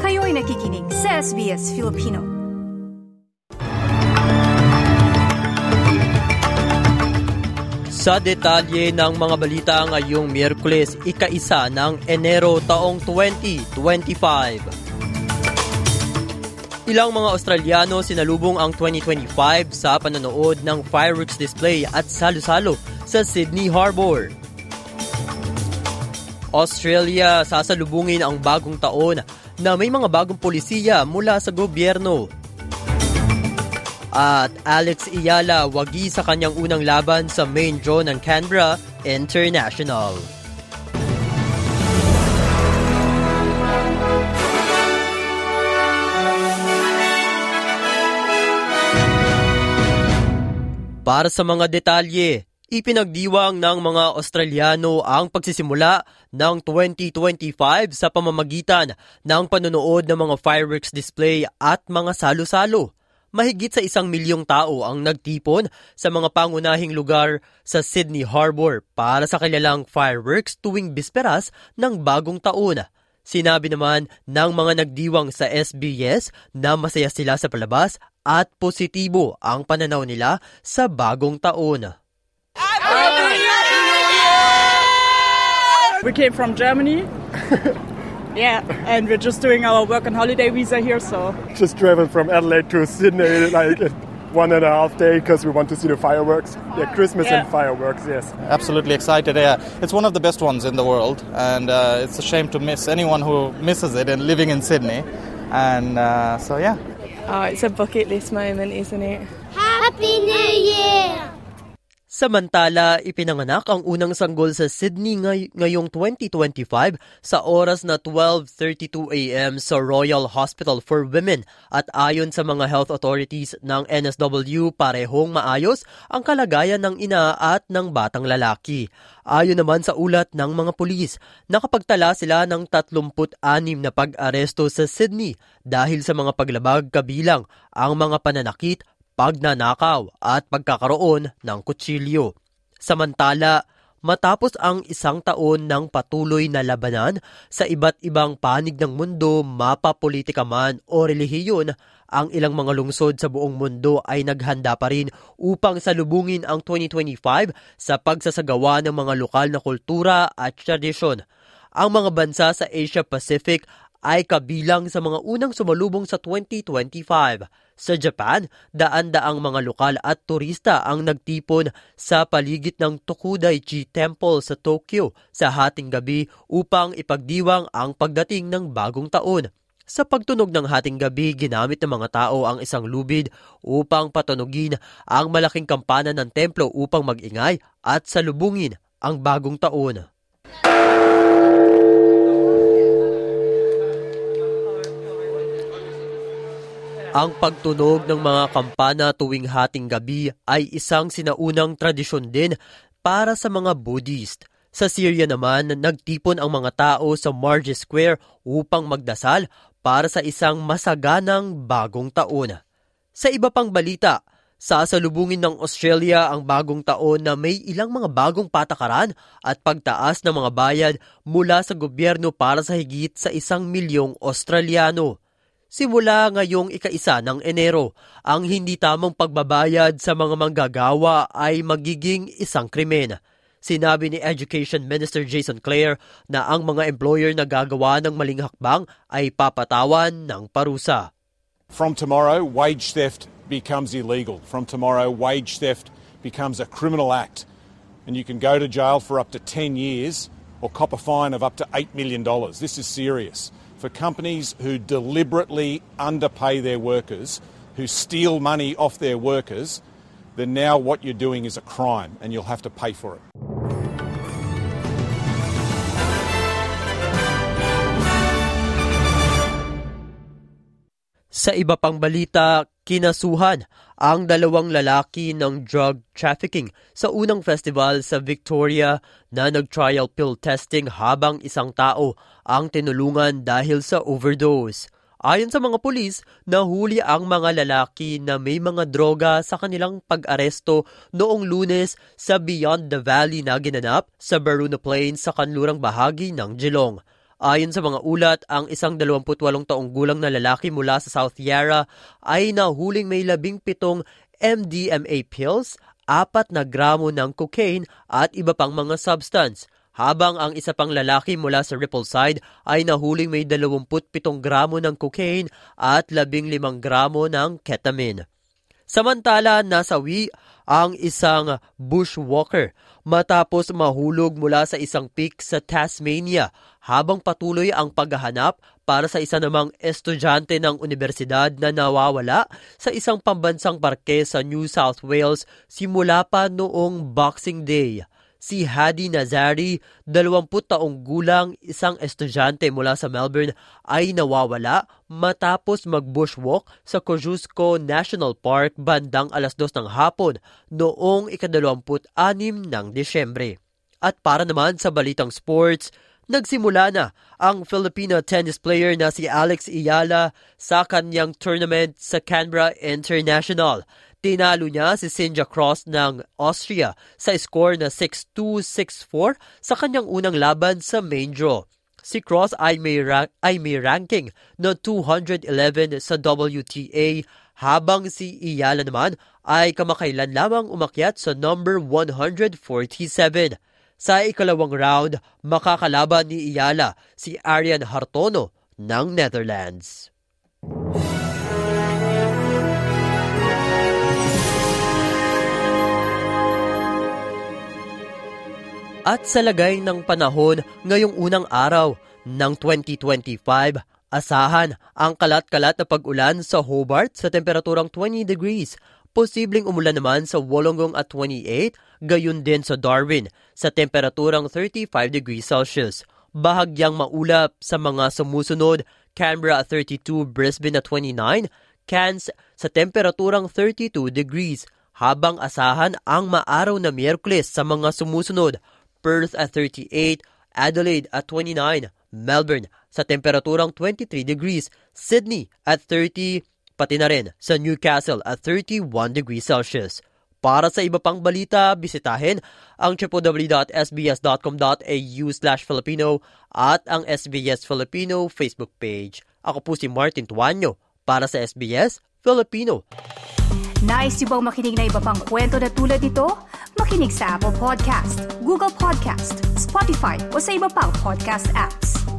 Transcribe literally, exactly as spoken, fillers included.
Kayo'y nakikinig sa S B S Filipino. Sa detalye ng mga balita ngayong Miyerkules, ika-isa ng Enero taong twenty twenty-five. Ilang mga Australiano sinalubong ang twenty twenty-five sa panonood ng fireworks display at salo-salo sa Sydney Harbour. Australia sasalubungin ang bagong taon na may mga bagong polisiya mula sa gobyerno. At Alex Iyala wagi sa kanyang unang laban sa main draw ng Canberra International. Para sa mga detalye, ipinagdiwang ng mga Australiano ang pagsisimula ng twenty twenty-five sa pamamagitan ng panonood ng mga fireworks display at mga salo-salo. Mahigit sa isang milyong tao ang nagtipon sa mga pangunahing lugar sa Sydney Harbour para sa kilalang fireworks tuwing bisperas ng bagong taon. Sinabi naman ng mga nagdiwang sa S B S na masaya sila sa palabas at positibo ang pananaw nila sa bagong taon. We came from Germany. Yeah, and we're just doing our work and holiday visa here, so... Just traveled from Adelaide to Sydney, like one and a half day, because we want to see the fireworks. Yeah, Christmas yeah. and fireworks, yes. Absolutely excited, yeah. It's one of the best ones in the world, and uh, it's a shame to miss anyone who misses it and living in Sydney. And uh, so, yeah. Oh, it's a bucket list moment, isn't it? Happy New Year! Samantala, ipinanganak ang unang sanggol sa Sydney ngay- ngayong twenty twenty-five sa oras na twelve thirty-two a.m. sa Royal Hospital for Women at ayon sa mga health authorities ng N S W, parehong maayos ang kalagayan ng ina at ng batang lalaki. Ayon naman sa ulat ng mga pulis, nakapagtala sila ng thirty-six na pag-aresto sa Sydney dahil sa mga paglabag kabilang ang mga pananakit, pagnanakaw at pagkakaroon ng kutsilyo. Samantala, matapos ang isang taon ng patuloy na labanan sa iba't ibang panig ng mundo, mapapolitika man o relihiyon, ang ilang mga lungsod sa buong mundo ay naghanda pa rin upang salubungin ang twenty twenty-five sa pagsasagawa ng mga lokal na kultura at tradisyon. Ang mga bansa sa Asia Pacific ay kabilang sa mga unang sumalubong sa twenty twenty-five. Sa Japan, daan-daang mga lokal at turista ang nagtipon sa paligid ng Tokudaichi Temple sa Tokyo sa hating gabi upang ipagdiwang ang pagdating ng bagong taon. Sa pagtunog ng hating gabi, ginamit ng mga tao ang isang lubid upang patunugin ang malaking kampana ng templo upang mag-ingay at salubungin ang bagong taon. Ang pagtunog ng mga kampana tuwing hating gabi ay isang sinaunang tradisyon din para sa mga Buddhist. Sa Syria naman, nagtipon ang mga tao sa Marge Square upang magdasal para sa isang masaganang bagong taon. Sa iba pang balita, sasalubungin ng Australia ang bagong taon na may ilang mga bagong patakaran at pagtaas ng mga bayad mula sa gobyerno para sa higit sa isang milyong Australiano. Simula ngayong ika-isa ng Enero, ang hindi tamang pagbabayad sa mga manggagawa ay magiging isang krimen. Sinabi ni Education Minister Jason Clare na ang mga employer na gagawa ng maling hakbang ay papatawan ng parusa. From tomorrow, wage theft becomes illegal. From tomorrow, wage theft becomes a criminal act. And you can go to jail for up to ten years or cop a fine of up to eight million dollars. This is serious. For companies who deliberately underpay their workers, who steal money off their workers, then now what you're doing is a crime and you'll have to pay for it. Sa iba pang balita, kinasuhan ang dalawang lalaki ng drug trafficking sa unang festival sa Victoria na nag-trial pill testing habang isang tao ang tinulungan dahil sa overdose. Ayon sa mga pulis, nahuli ang mga lalaki na may mga droga sa kanilang pag-aresto noong Lunes sa Beyond the Valley na ginanap sa Baruna Plains sa kanlurang bahagi ng Geelong. Ayon sa mga ulat, ang isang dalawampu't walong taong gulang na lalaki mula sa South Yarra ay nahuling may labing pitong M D M A pills, apat na gramo ng cocaine at iba pang mga substance. Habang ang isa pang lalaki mula sa Rippleside ay nahuling may dalawampu't pitong gramo ng cocaine at labing limang gramo ng ketamine. Samantala, nasawi ang isang bushwalker matapos mahulog mula sa isang peak sa Tasmania habang patuloy ang paghahanap para sa isa namang estudyante ng universidad na nawawala sa isang pambansang parke sa New South Wales simula pa noong Boxing Day. Si Hadi Nazari, dalawamput taong gulang, isang estudyante mula sa Melbourne, ay nawawala matapos mag-bushwalk sa Kosciuszko National Park bandang alas dos ng hapon noong ikadalawamput anim ng Disyembre. At para naman sa balitang sports, nagsimula na ang Filipino tennis player na si Alex Iyala sa kanyang tournament sa Canberra International. Tinalo niya si Sinja Cross ng Austria sa score na six two, six four sa kanyang unang laban sa main draw. Si Cross ay may, ra- ay may ranking na two hundred eleven sa W T A, habang si Iyala naman ay kamakailan lamang umakyat sa number one hundred forty-seven. Sa ikalawang round, makakalaban ni Iyala si Arian Hartono ng Netherlands. At sa lagay ng panahon ngayong unang araw ng twenty twenty-five, asahan ang kalat-kalat na pag-ulan sa Hobart sa temperaturang twenty degrees. Posibleng umulan naman sa Wollongong at twenty-eight, gayon din sa Darwin sa temperaturang thirty-five degrees Celsius. Bahagyang maulap sa mga sumusunod, Canberra at thirty-two, Brisbane at twenty-nine, Cairns sa temperaturang thirty-two degrees. Habang asahan ang maaraw na Miyerkules sa mga sumusunod, Perth at thirty-eight, Adelaide at twenty-nine, Melbourne sa temperaturang twenty-three degrees, Sydney at thirty, pati na rin sa Newcastle at thirty-one degrees Celsius. Para sa iba pang balita, bisitahin ang w w w dot s b s dot com dot a u slash Filipino at ang S B S Filipino Facebook page. Ako po si Martin Tuanyo para sa S B S Filipino. Nice yung bang makinig na iba pang kwento na tulad ito? Makinig sa Apple Podcast, Google Podcast, Spotify o sa iba pang podcast apps.